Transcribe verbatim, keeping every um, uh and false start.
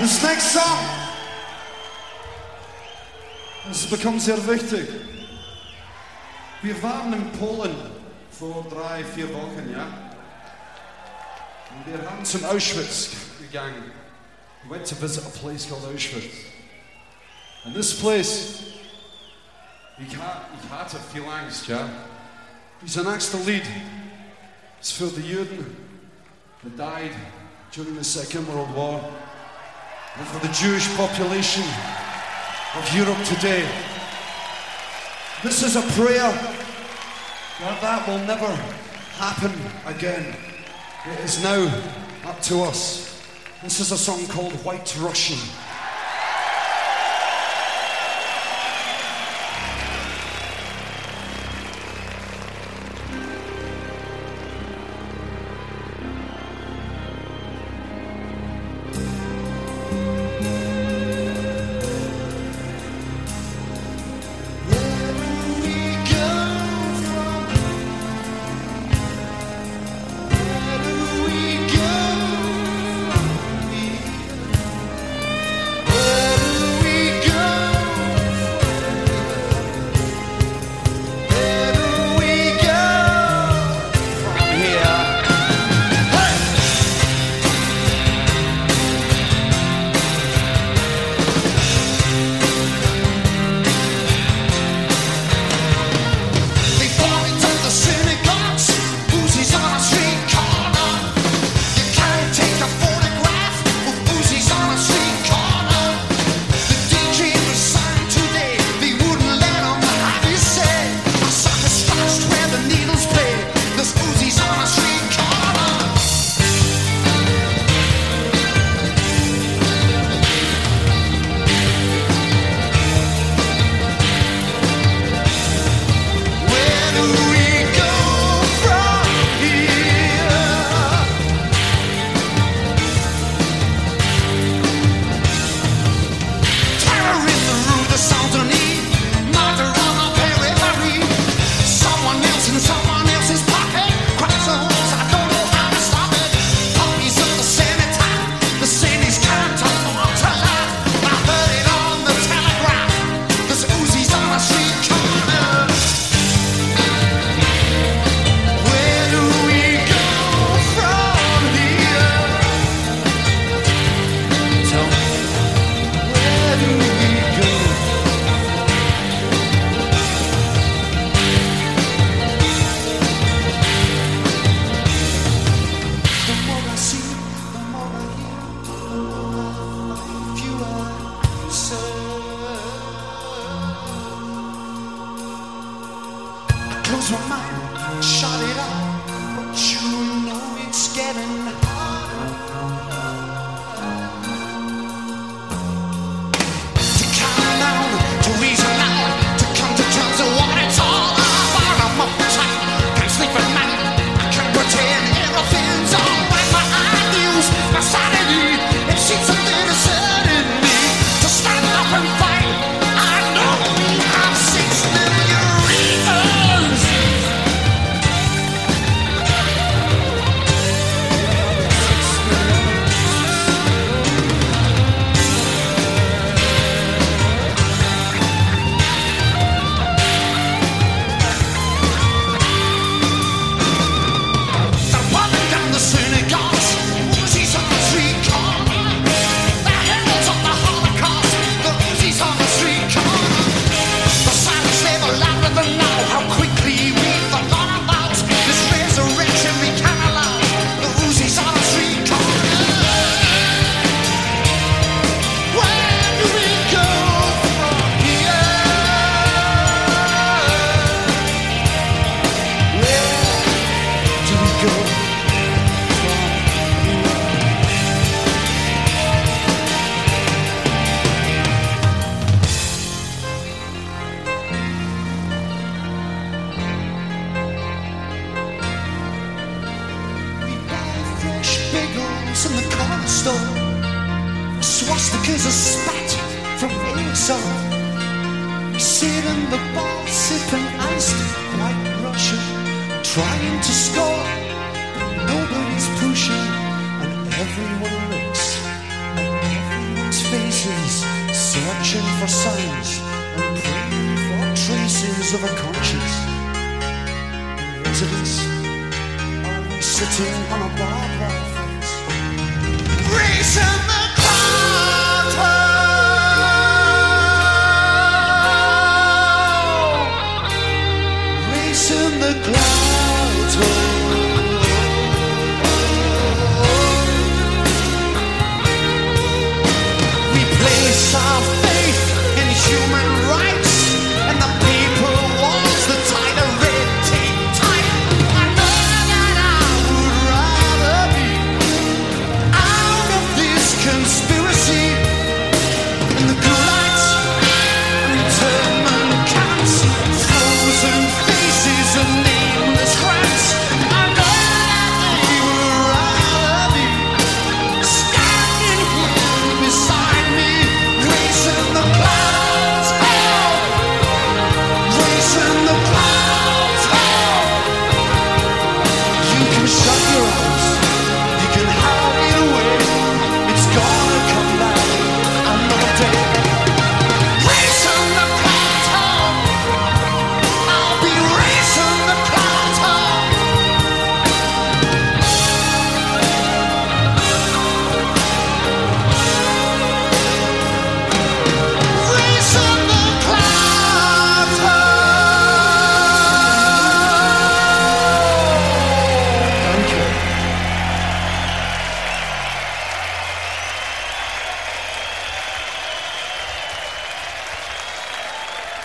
This next song, das bekommt sehr wichtig. Wir waren in Polen vor drei, vier Wochen, ja? Und wir haben zum Auschwitz gegangen. We went to visit a place called Auschwitz. And this place, ich, ha ich hatte viel Angst, ja? Dieser nächste Lied ist für die Juden that died during the Second World War and for the Jewish population of Europe today. This is a prayer that that will never happen again. It is now up to us. This is a song called White Russian. Close my mind, shut it up, but you know it's getting harder to calm down, to reason out, to come to terms with what it's all about. I'm uptight, can't sleep at night, I can't pretend everything's alright. My ideals, my sanity, it seems a little certain me to stand up and fight. I know we have six million reasons. In the corner store, swastikas are spat from aerosol. We sit in the bar sipping iced White Russian, trying to score, but nobody's pushing, and everyone looks, and everyone faces, searching for signs and praying for traces of a conscience. In residence, are we sitting on a barbed wire fence? Raise 'em up!